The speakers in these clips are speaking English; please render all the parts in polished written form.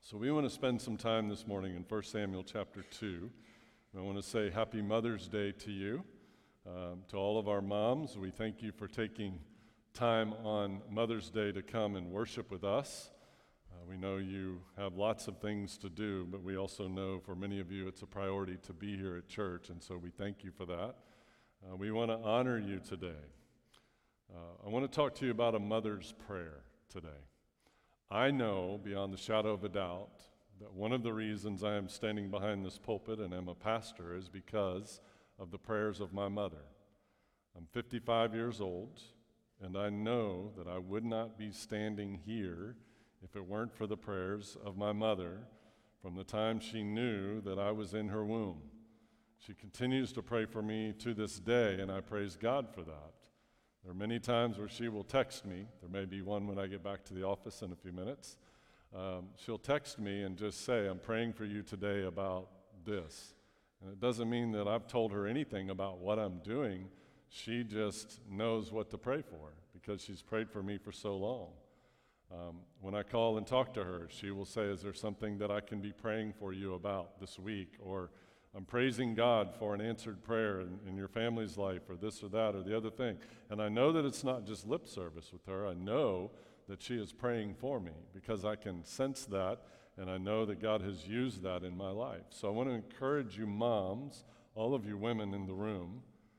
So we want to spend some time this morning in 1 Samuel chapter 2. And I want to say Happy Mother's Day to you. To all of our moms, we thank you for taking time on Mother's Day to come and worship with us. We know you have lots of things to do, but we also know for many of you it's a priority to be here at church, and so we thank you for that. We want to honor you today. I want to talk to you about a mother's prayer today. I know beyond the shadow of a doubt that one of the reasons I am standing behind this pulpit and am a pastor is because of the prayers of my mother. I'm 55 years old, and I know that I would not be standing here if it weren't for the prayers of my mother from the time she knew that I was in her womb. She continues to pray for me to this day, and I praise God for that. There are many times where she will text me. There may be one when I get back to the office in a few minutes. She'll text me and just say, I'm praying for you today about this. And it doesn't mean that I've told her anything about what I'm doing. She just knows what to pray for because she's prayed for me for so long. When I call and talk to her, she will say, is there something that I can be praying for you about this week? Or I'm praising God for an answered prayer in your family's life, or this or that or the other thing. And I know that it's not just lip service with her. I know that she is praying for me because I can sense that, and I know that God has used that in my life. So I want to encourage you moms, all of you women in the room,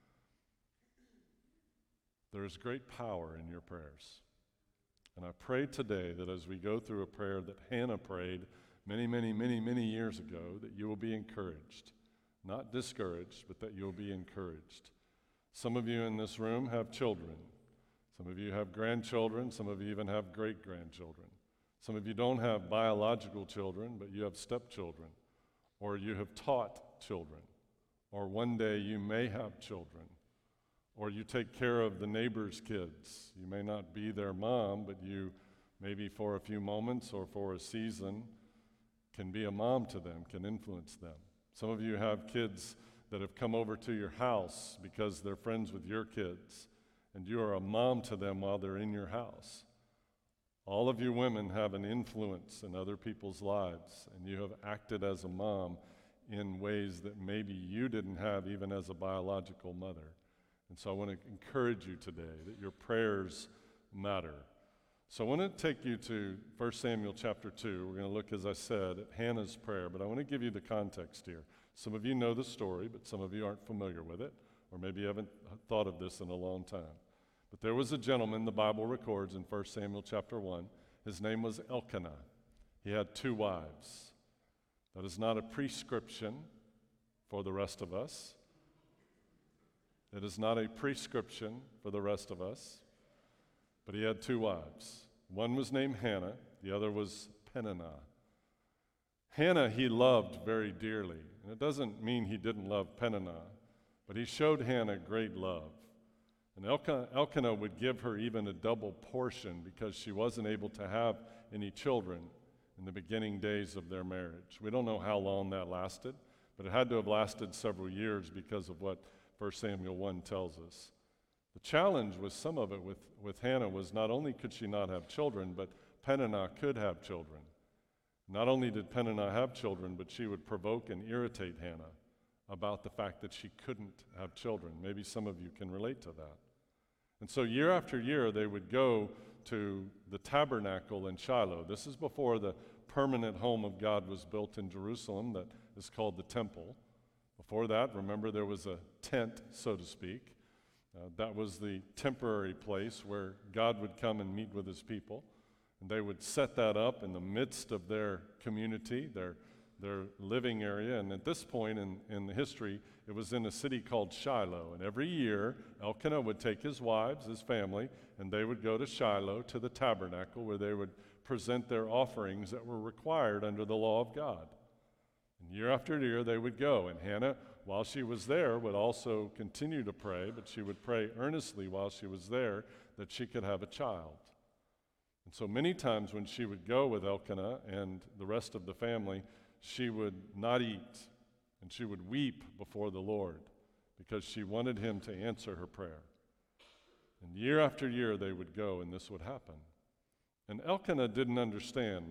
there is great power in your prayers. And I pray today that as we go through a prayer that Hannah prayed many years ago, that you will be encouraged. Not discouraged, but that you'll be encouraged. Some of you in this room have children. Some of you have grandchildren. Some of you even have great-grandchildren. Some of you don't have biological children, but you have stepchildren. Or you have taught children. Or one day you may have children. Or you take care of the neighbor's kids. You may not be their mom, but you maybe for a few moments or for a season can be a mom to them, can influence them. Some of you have kids that have come over to your house because they're friends with your kids, and you are a mom to them while they're in your house. All of you women have an influence in other people's lives, and you have acted as a mom in ways that maybe you didn't have even as a biological mother. And so I want to encourage you today that your prayers matter. So I want to take you to 1 Samuel chapter 2. We're going to look, as I said, at Hannah's prayer, but I want to give you the context here. Some of you know the story, but some of you aren't familiar with it, or maybe you haven't thought of this in a long time. But there was a gentleman, the Bible records in 1 Samuel chapter 1. His name was Elkanah. He had 2 wives. That is not a prescription for the rest of us. It is not a prescription for the rest of us. But he had 2 wives. One was named Hannah, the other was Peninnah. Hannah he loved very dearly. And it doesn't mean he didn't love Peninnah, but he showed Hannah great love. And Elkanah would give her even a double portion because she wasn't able to have any children in the beginning days of their marriage. We don't know how long that lasted, but it had to have lasted several years because of what 1 Samuel 1 tells us. The challenge with some of it with Hannah was not only could she not have children, but Peninnah could have children. Not only did Peninnah have children, but she would provoke and irritate Hannah about the fact that she couldn't have children. Maybe some of you can relate to that. And so year after year, they would go to the tabernacle in Shiloh. This is before the permanent home of God was built in Jerusalem that is called the temple. Before that, remember, there was a tent, so to speak. That was the temporary place where God would come and meet with his people. And they would set that up in the midst of their community, their living area. And at this point in the history, it was in a city called Shiloh. And every year, Elkanah would take his wives, his family, and they would go to Shiloh, to the tabernacle, where they would present their offerings that were required under the law of God. And year after year, they would go. And Hannah, while she was there, would also continue to pray, but she would pray earnestly while she was there that she could have a child. And so many times when she would go with Elkanah and the rest of the family, she would not eat, and she would weep before the Lord because she wanted him to answer her prayer. And year after year they would go, and this would happen. And Elkanah didn't understand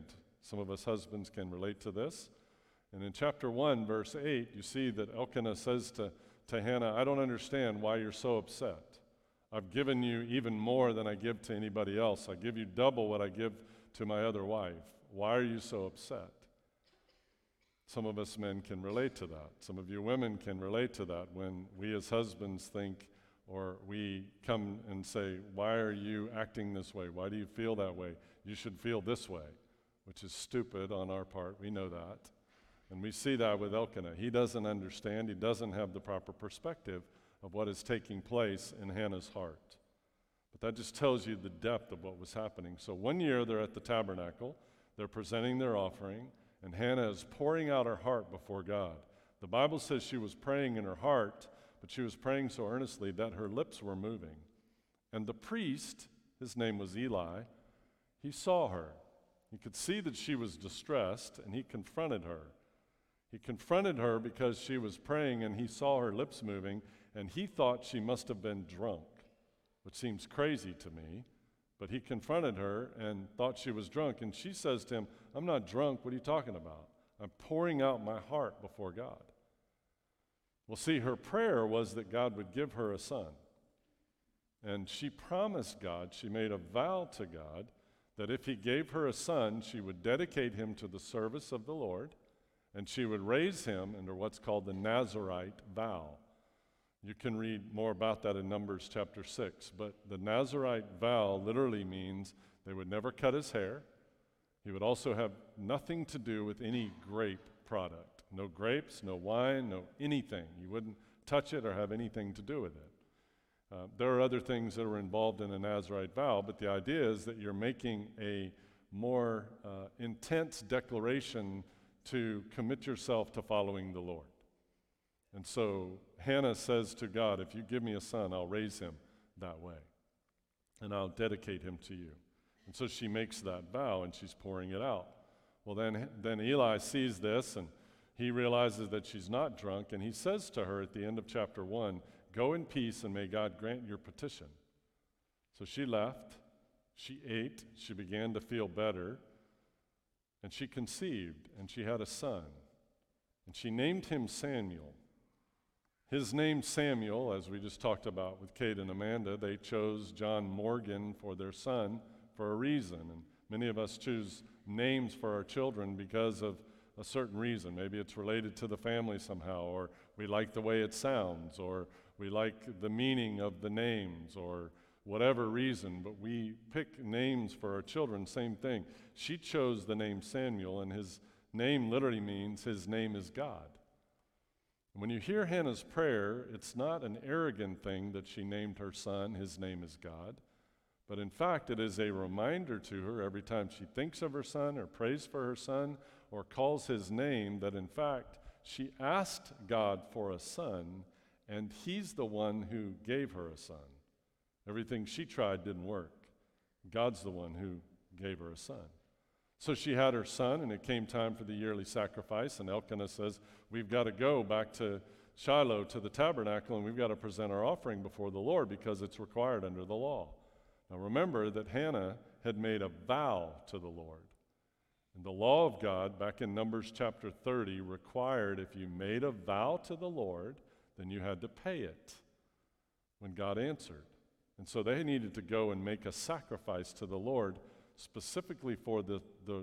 Some of us husbands can relate to this. And in chapter 1, verse 8, you see that Elkanah says to Hannah, I don't understand why you're so upset. I've given you even more than I give to anybody else. I give you double what I give to my other wife. Why are you so upset? Some of us men can relate to that. Some of you women can relate to that when we as husbands think, or we come and say, why are you acting this way? Why do you feel that way? You should feel this way, which is stupid on our part. We know that. And we see that with Elkanah. He doesn't understand. He doesn't have the proper perspective of what is taking place in Hannah's heart. But that just tells you the depth of what was happening. So one year they're at the tabernacle. They're presenting their offering. And Hannah is pouring out her heart before God. The Bible says she was praying in her heart, but she was praying so earnestly that her lips were moving. And the priest, his name was Eli, he saw her. He could see that she was distressed, and he confronted her. He confronted her because she was praying, and he saw her lips moving, and he thought she must have been drunk, which seems crazy to me. But he confronted her and thought she was drunk, and she says to him, I'm not drunk. What are you talking about? I'm pouring out my heart before God. Well, see, her prayer was that God would give her a son. And she promised God, she made a vow to God, that if he gave her a son, she would dedicate him to the service of the Lord, and she would raise him under what's called the Nazirite vow. You can read more about that in Numbers chapter 6. But the Nazirite vow literally means they would never cut his hair. He would also have nothing to do with any grape product. No grapes, no wine, no anything. You wouldn't touch it or have anything to do with it. There are other things that are involved in a Nazirite vow, but the idea is that you're making a more intense declaration to commit yourself to following the Lord. And so Hannah says to God, if you give me a son, I'll raise him that way, and I'll dedicate him to you. And so she makes that vow, and she's pouring it out. Well, then Eli sees this, and he realizes that she's not drunk, and he says to her at the end of chapter 1, go in peace, and may God grant your petition. So she left, she ate, she began to feel better, and she conceived, and she had a son, and she named him Samuel. His name Samuel, as we just talked about with Kate and Amanda, they chose John Morgan for their son for a reason. And many of us choose names for our children because of a certain reason. Maybe it's related to the family somehow, or we like the way it sounds, or we like the meaning of the names, or whatever reason. But we pick names for our children, same thing. She chose the name Samuel, and his name literally means his name is God. When you hear Hannah's prayer, it's not an arrogant thing that she named her son, his name is God, but in fact it is a reminder to her every time she thinks of her son or prays for her son or calls his name that in fact she asked God for a son, and he's the one who gave her a son. Everything she tried didn't work. God's the one who gave her a son. So she had her son, and it came time for the yearly sacrifice, and Elkanah says, we've got to go back to Shiloh, to the tabernacle, and we've got to present our offering before the Lord because it's required under the law. Now remember that Hannah had made a vow to the Lord. And the law of God, back in Numbers chapter 30, required if you made a vow to the Lord, then you had to pay it when God answered. And so they needed to go and make a sacrifice to the Lord specifically for the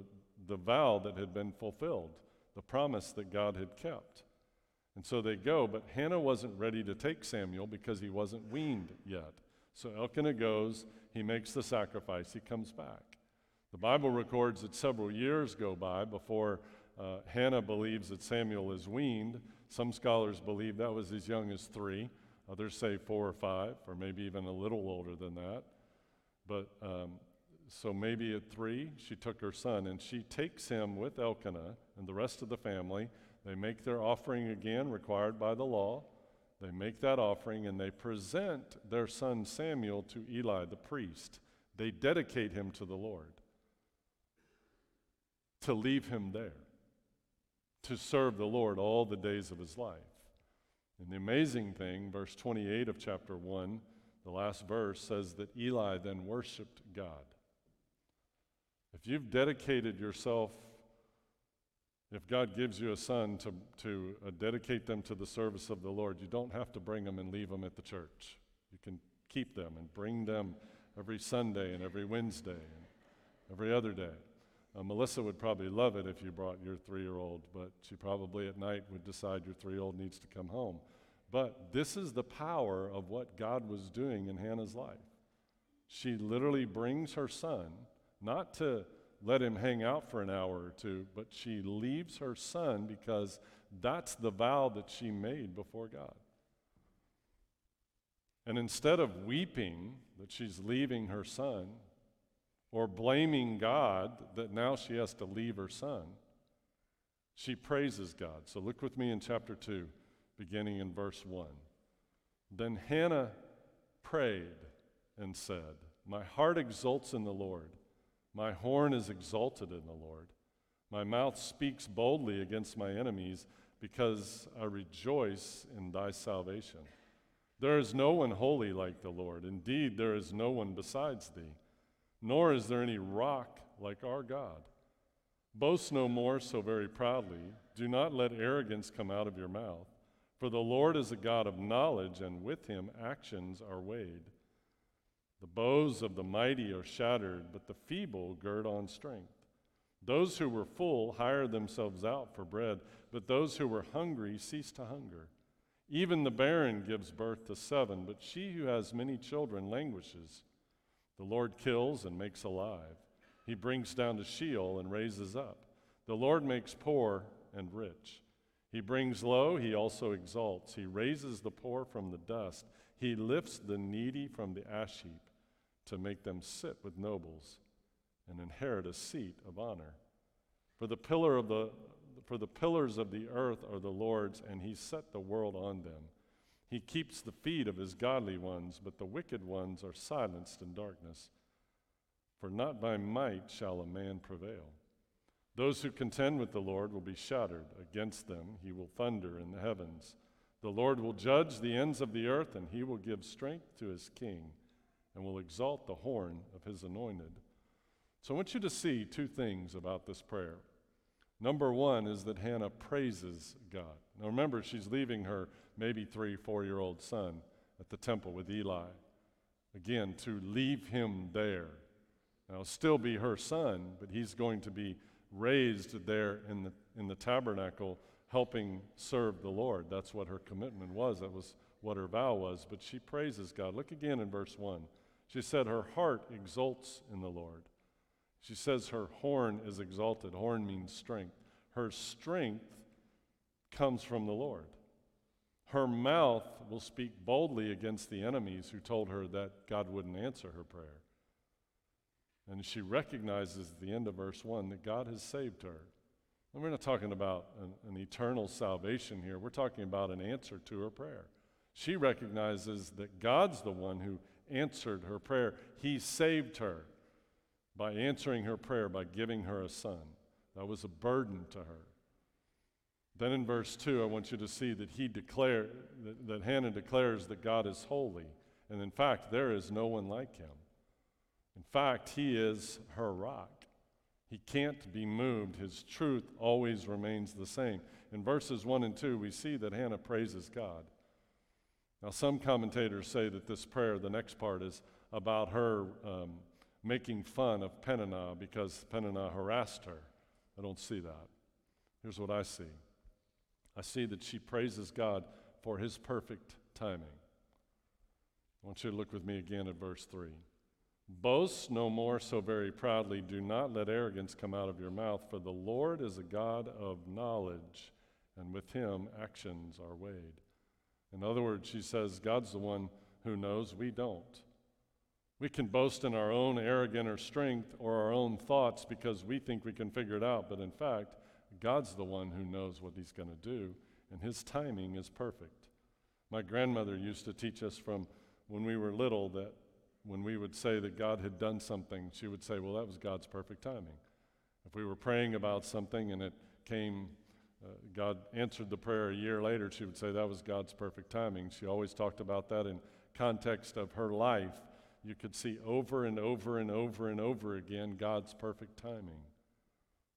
vow that had been fulfilled, the promise that God had kept. And so they go, but Hannah wasn't ready to take Samuel because he wasn't weaned yet. So Elkanah goes, he makes the sacrifice, he comes back. The Bible records that several years go by before Hannah believes that Samuel is weaned. Some scholars believe that was as young as 3. Others say 4 or 5, or maybe even a little older than that. But so maybe at 3, she took her son, and she takes him with Elkanah and the rest of the family. They make their offering again, required by the law. They make that offering, and they present their son Samuel to Eli, the priest. They dedicate him to the Lord, to leave him there, to serve the Lord all the days of his life. And the amazing thing, verse 28 of chapter 1, the last verse, says that Eli then worshiped God. If you've dedicated yourself If God gives you a son to dedicate them to the service of the Lord, you don't have to bring them and leave them at the church. You can keep them and bring them every Sunday and every Wednesday and every other day. Melissa would probably love it if you brought your 3-year-old, but she probably at night would decide your 3-year-old needs to come home. But this is the power of what God was doing in Hannah's life. She literally brings her son, not to let him hang out for an hour or two, but she leaves her son because that's the vow that she made before God. And instead of weeping that she's leaving her son, or blaming God that now she has to leave her son, she praises God. So look with me in chapter 2, beginning in verse 1. Then Hannah prayed and said, "My heart exults in the Lord. My horn is exalted in the Lord. My mouth speaks boldly against my enemies because I rejoice in thy salvation. There is no one holy like the Lord. Indeed, there is no one besides thee. Nor is there any rock like our God. Boast no more so very proudly. Do not let arrogance come out of your mouth. For the Lord is a God of knowledge, and with him actions are weighed. The bows of the mighty are shattered, but the feeble gird on strength. Those who were full hired themselves out for bread, but those who were hungry cease to hunger. Even the barren gives birth to 7, but she who has many children languishes. The Lord kills and makes alive. He brings down to Sheol and raises up. The Lord makes poor and rich. He brings low, he also exalts. He raises the poor from the dust. He lifts the needy from the ash heap to make them sit with nobles and inherit a seat of honor. For the pillars of the earth are the Lord's, and he set the world on them. He keeps the feet of his godly ones, but the wicked ones are silenced in darkness. For not by might shall a man prevail. Those who contend with the Lord will be shattered. Against them he will thunder in the heavens. The Lord will judge the ends of the earth, and he will give strength to his king, and will exalt the horn of his anointed. So I want you to see 2 things about this prayer. Number 1 is that Hannah praises God. Now remember, she's leaving her maybe 3-4-year-old son at the temple with Eli. Again, to leave him there. Now, it'll still be her son, but he's going to be raised there in the tabernacle, helping serve the Lord. That's what her commitment was. That was what her vow was. But she praises God. Look again in verse 1. She said her heart exults in the Lord. She says her horn is exalted. Horn means strength. Her strength comes from the Lord. Her mouth will speak boldly against the enemies who told her that God wouldn't answer her prayer. And she recognizes at the end of verse 1 that God has saved her. And we're not talking about an eternal salvation here. We're talking about an answer to her prayer. She recognizes that God's the one who answered her prayer. He saved her by answering her prayer, by giving her a son. That was a burden to her. Then in verse 2, I want you to see that that Hannah declares that God is holy. And in fact, there is no one like him. In fact, he is her rock. He can't be moved. His truth always remains the same. In verses 1 and 2, we see that Hannah praises God. Now, some commentators say that this prayer, the next part, is about her making fun of Peninnah because Peninnah harassed her. I don't see that. Here's what I see. I see that she praises God for his perfect timing. I want you to look with me again at verse 3. Boast no more so very proudly. Do not let arrogance come out of your mouth, for the Lord is a God of knowledge, and with him actions are weighed. In other words, she says, God's the one who knows, we don't. We can boast in our own arrogance or strength or our own thoughts because we think we can figure it out, but in fact, God's the one who knows what he's going to do, and his timing is perfect. My grandmother used to teach us from when we were little that when we would say that God had done something, she would say, well, that was God's perfect timing. If we were praying about something and it came, God answered the prayer a year later, she would say that was God's perfect timing. She always talked about that in context of her life. You could see over and over and over and over again God's perfect timing.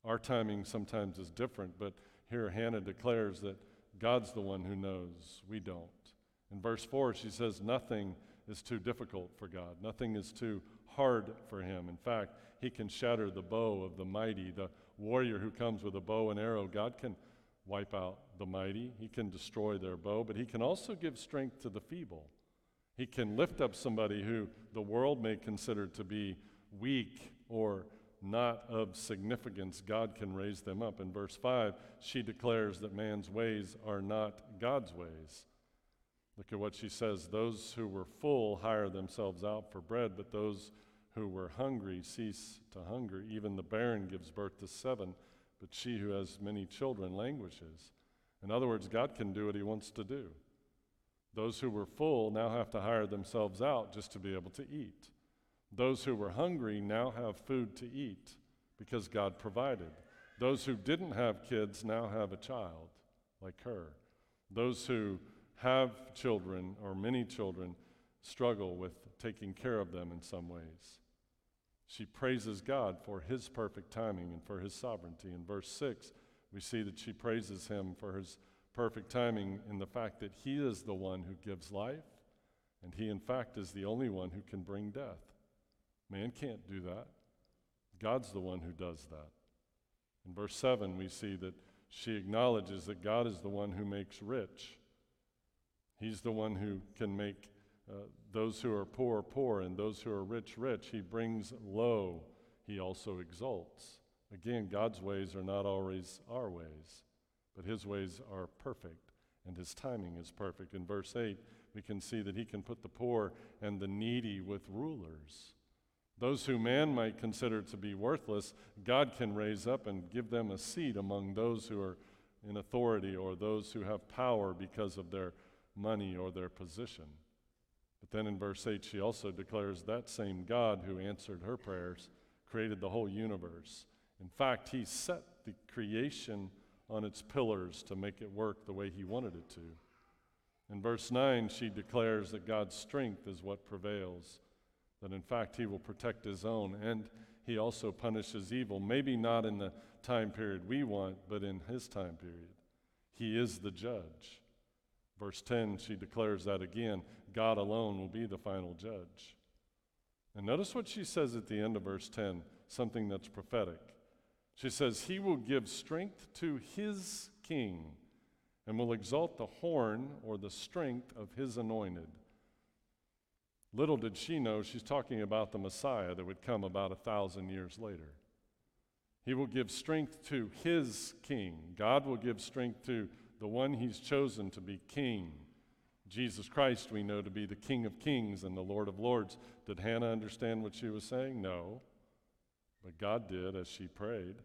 Our timing sometimes is different, but here Hannah declares that God's the one who knows. We don't. In verse 4, she says, nothing is too difficult for God. Nothing is too hard for him. In fact, he can shatter the bow of the mighty, the warrior who comes with a bow and arrow. God can wipe out the mighty. He can destroy their bow, but he can also give strength to the feeble. He can lift up somebody who the world may consider to be weak or not of significance. God can raise them up. In verse 5, she declares that man's ways are not God's ways. Look at what she says. Those who were full hire themselves out for bread, but those who were hungry cease to hunger. Even the barren gives birth to 7, but she who has many children languishes. In other words, God can do what he wants to do. Those who were full now have to hire themselves out just to be able to eat. Those who were hungry now have food to eat because God provided. Those who didn't have kids now have a child like her. Those who have children or many children struggle with taking care of them in some ways. She praises God for his perfect timing and for his sovereignty. In verse 6, we see that she praises him for his perfect timing in the fact that he is the one who gives life, and he, in fact, is the only one who can bring death. Man can't do that. God's the one who does that. In verse 7, we see that she acknowledges that God is the one who makes rich. He's the one who can make those who are poor, poor, and those who are rich, rich. He brings low. He also exalts. Again, God's ways are not always our ways, but his ways are perfect, and his timing is perfect. In verse 8, we can see that he can put the poor and the needy with rulers. Those who man might consider to be worthless, God can raise up and give them a seat among those who are in authority or those who have power because of their money or their position. But then in verse 8, she also declares that same God who answered her prayers created the whole universe. In fact, he set the creation on its pillars to make it work the way he wanted it to. In verse 9, she declares that God's strength is what prevails, that in fact he will protect his own, and he also punishes evil, maybe not in the time period we want, but in his time period. He is the judge. Verse 10, she declares that again, God alone will be the final judge. And notice what she says at the end of verse 10, something that's prophetic. She says, he will give strength to his king and will exalt the horn or the strength of his anointed. Little did she know she's talking about the Messiah that would come about 1,000 years later. He will give strength to his king. God will give strength to the one he's chosen to be king. Jesus Christ we know to be the King of Kings and the Lord of Lords. Did Hannah understand what she was saying? No. But God did as she prayed.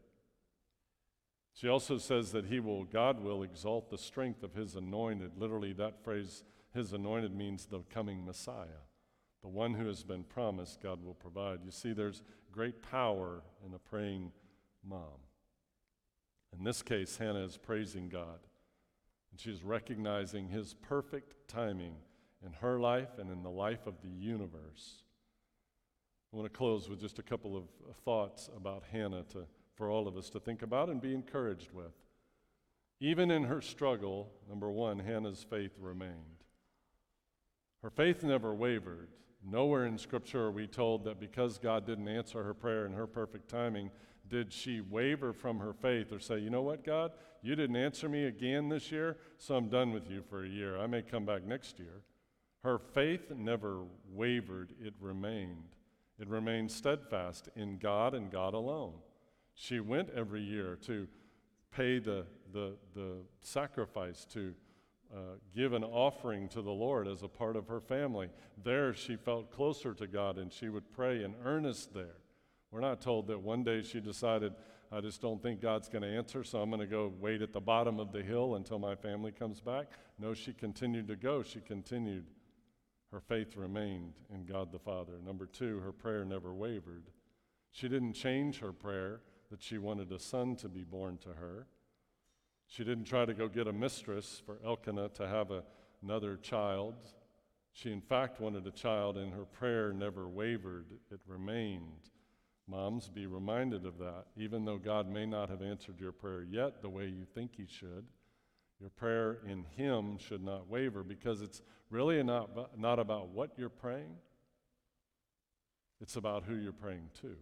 She also says that God will exalt the strength of his anointed. Literally, that phrase, his anointed, means the coming Messiah. The one who has been promised, God will provide. You see, there's great power in a praying mom. In this case, Hannah is praising God, and she's recognizing his perfect timing in her life and in the life of the universe. I want to close with just a couple of thoughts about Hannah for all of us to think about and be encouraged with. Even in her struggle, number one, Hannah's faith remained. Her faith never wavered. Nowhere in Scripture are we told that because God didn't answer her prayer in her perfect timing, did she waver from her faith or say, you know what, God, you didn't answer me again this year, so I'm done with you for a year. I may come back next year. Her faith never wavered. It remained. It remained steadfast in God and God alone. She went every year to pay the sacrifice, to give an offering to the Lord as a part of her family. There she felt closer to God, and she would pray in earnest there. We're not told that one day she decided, I just don't think God's going to answer, so I'm going to go wait at the bottom of the hill until my family comes back. No, she continued to go. She continued. Her faith remained in God the Father. Number two, her prayer never wavered. She didn't change her prayer that she wanted a son to be born to her. She didn't try to go get a mistress for Elkanah to have another child. She, in fact, wanted a child, and her prayer never wavered. It remained. Moms, be reminded of that. Even though God may not have answered your prayer yet the way you think he should, your prayer in him should not waver, because it's really not about what you're praying. It's about who you're praying to.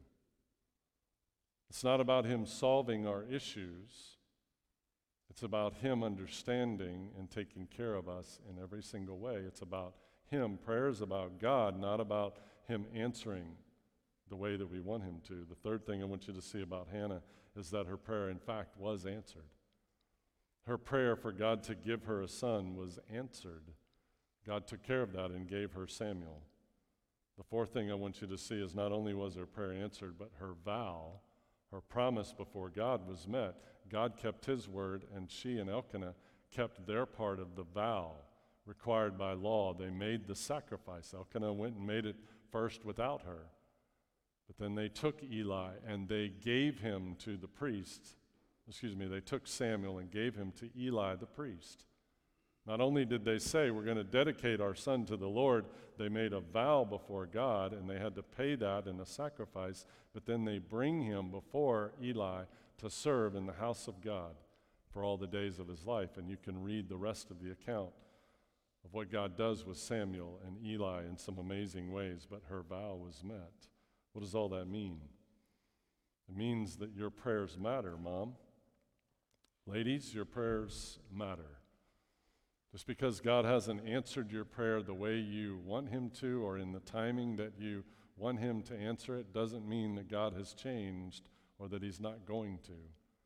It's not about him solving our issues. It's about him understanding and taking care of us in every single way. It's about him. Prayer is about God, not about him answering the way that we want him to. The third thing I want you to see about Hannah is that her prayer, in fact, was answered. Her prayer for God to give her a son was answered. God took care of that and gave her Samuel. The fourth thing I want you to see is not only was her prayer answered, but her vow, her promise before God was met. God kept his word, and she and Elkanah kept their part of the vow required by law. They made the sacrifice. Elkanah went and made it first without her. But then they took Eli and they gave him to the priest. They took Samuel and gave him to Eli the priest. Not only did they say, we're going to dedicate our son to the Lord, they made a vow before God, and they had to pay that in a sacrifice, but then they bring him before Eli to serve in the house of God for all the days of his life. And you can read the rest of the account of what God does with Samuel and Eli in some amazing ways, but her vow was met. What does all that mean? It means that your prayers matter, Mom. Ladies, your prayers matter. Just because God hasn't answered your prayer the way you want him to, or in the timing that you want him to answer it, doesn't mean that God has changed or that he's not going to.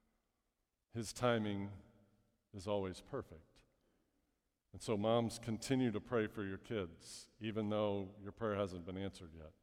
His timing is always perfect. And so moms, continue to pray for your kids, even though your prayer hasn't been answered yet.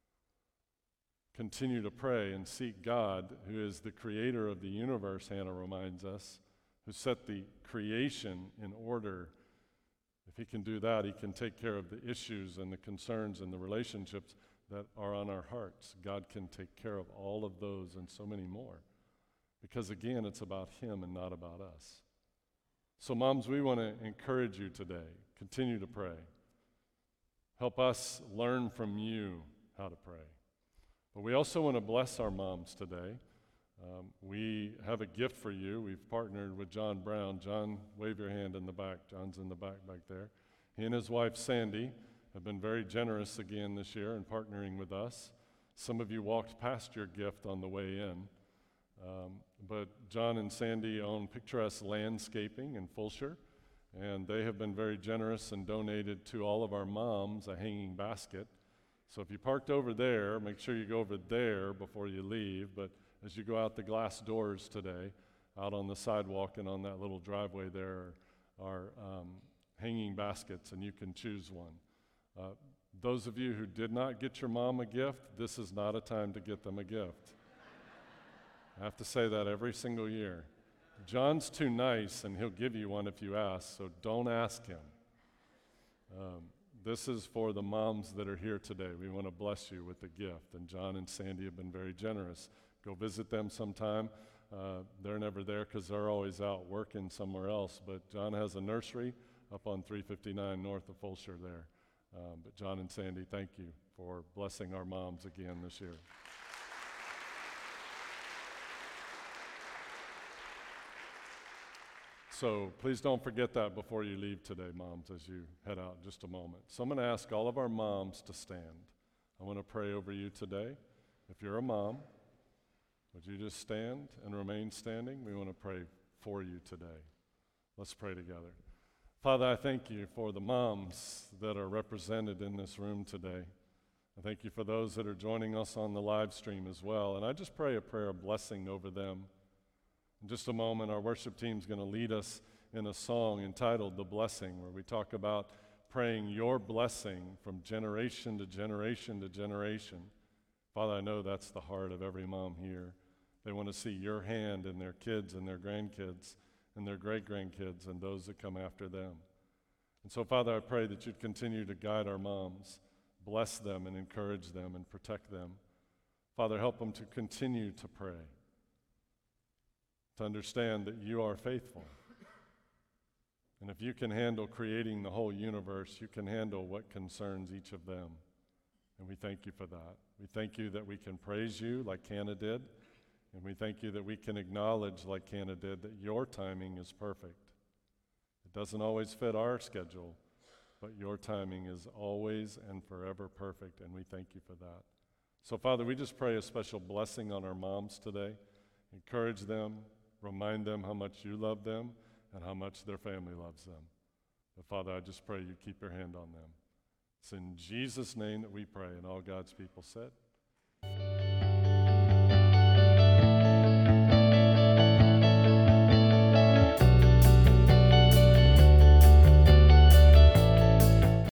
Continue to pray and seek God, who is the creator of the universe, Hannah reminds us, who set the creation in order. If he can do that, he can take care of the issues and the concerns and the relationships that are on our hearts. God can take care of all of those and so many more. Because again, it's about him and not about us. So moms, we want to encourage you today. Continue to pray. Help us learn from you how to pray. But we also want to bless our moms today. We have a gift for you. We've partnered with John Brown. John, wave your hand in the back. John's in the back there. He and his wife, Sandy, have been very generous again this year in partnering with us. Some of you walked past your gift on the way in. But John and Sandy own Picturesque Landscaping in Fulshire, and they have been very generous and donated to all of our moms a hanging basket. So if you parked over there, make sure you go over there before you leave. But as you go out the glass doors today, out on the sidewalk and on that little driveway there are hanging baskets, and you can choose one. Those of you who did not get your mom a gift, this is not a time to get them a gift. I have to say that every single year. John's too nice, and he'll give you one if you ask, so don't ask him. This is for the moms that are here today. We want to bless you with a gift, and John and Sandy have been very generous. Go visit them sometime. They're never there because they're always out working somewhere else, but John has a nursery up on 359 north of Fulshire there. But John and Sandy, thank you for blessing our moms again this year. So please don't forget that before you leave today, moms, as you head out in just a moment. So I'm going to ask all of our moms to stand. I want to pray over you today. If you're a mom, would you just stand and remain standing? We want to pray for you today. Let's pray together. Father, I thank you for the moms that are represented in this room today. I thank you for those that are joining us on the live stream as well. And I just pray a prayer of blessing over them. In just a moment, our worship team is going to lead us in a song entitled The Blessing, where we talk about praying your blessing from generation to generation to generation. Father, I know that's the heart of every mom here. They want to see your hand in their kids and their grandkids and their great-grandkids and those that come after them. And so, Father, I pray that you'd continue to guide our moms, bless them and encourage them and protect them. Father, help them to continue to pray, to understand that you are faithful. And if you can handle creating the whole universe, you can handle what concerns each of them. And we thank you for that. We thank you that we can praise you like Hannah did, and we thank you that we can acknowledge like Hannah did that your timing is perfect. It doesn't always fit our schedule, but your timing is always and forever perfect, and we thank you for that. So, Father, we just pray a special blessing on our moms today. Encourage them, remind them how much you love them and how much their family loves them. But, Father, I just pray you keep your hand on them. It's in Jesus' name that we pray, and all God's people said.